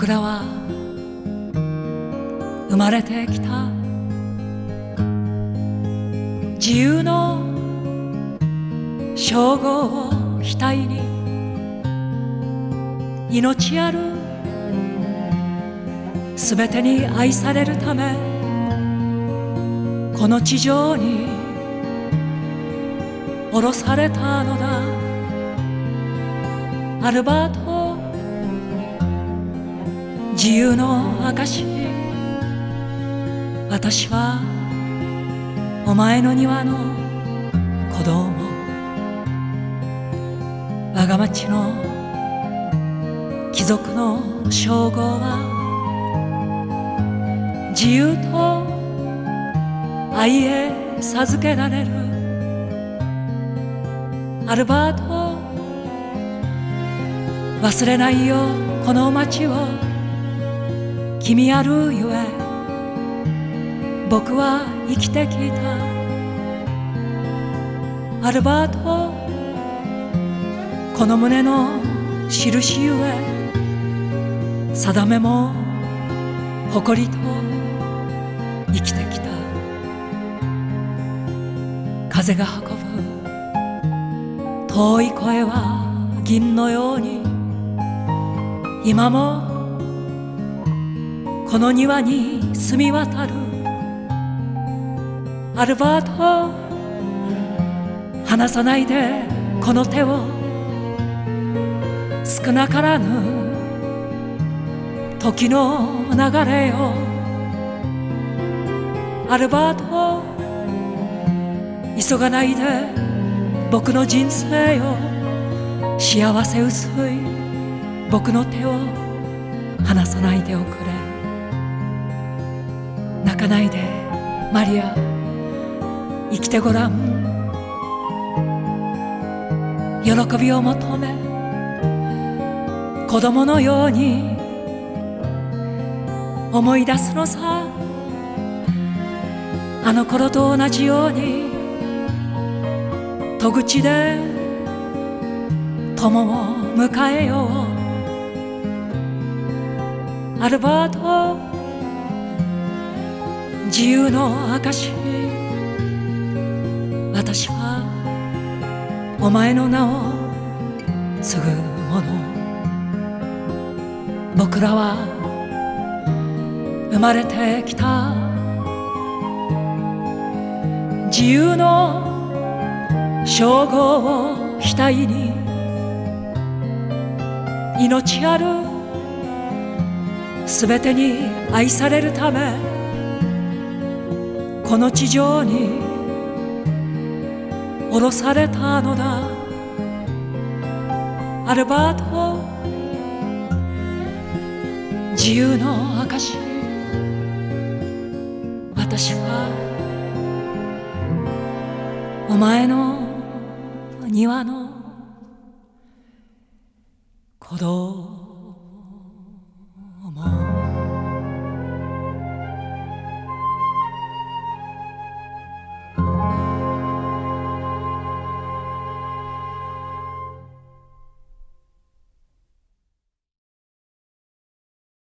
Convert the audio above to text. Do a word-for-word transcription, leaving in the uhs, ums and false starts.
らは生まれてきた自由の称号を額に命あるすべてに愛されるためこの地上に降ろされたのだ。アルバート、自由の証、私はお前の庭の子供、我が町の貴族の称号は自由と愛へ授けられる。アルバート、忘れないよこの街を、君あるゆえ僕は生きてきた。アルバート、この胸の印ゆえ定めも誇りと生きてきた。風が運ぶ遠い声は銀のように今もこの庭に澄み渡る。アルバート、離さないでこの手を、少なからぬ時の流れよ。アルバート、急がないで僕の人生よ、幸せ薄い僕の手を離さないでおくれ。泣かないでマリア、生きてごらん。喜びを求め子供のように思い出すのさ。あの頃と同じように戸口で友を迎えよう。アルバート、自由の証、私はお前の名を継ぐ者。僕らは生まれてきた自由の称号を額に命あるすべてに愛されるためこの地上に降ろされたのだ。アルバート、自由の証、私はお前の庭の子供。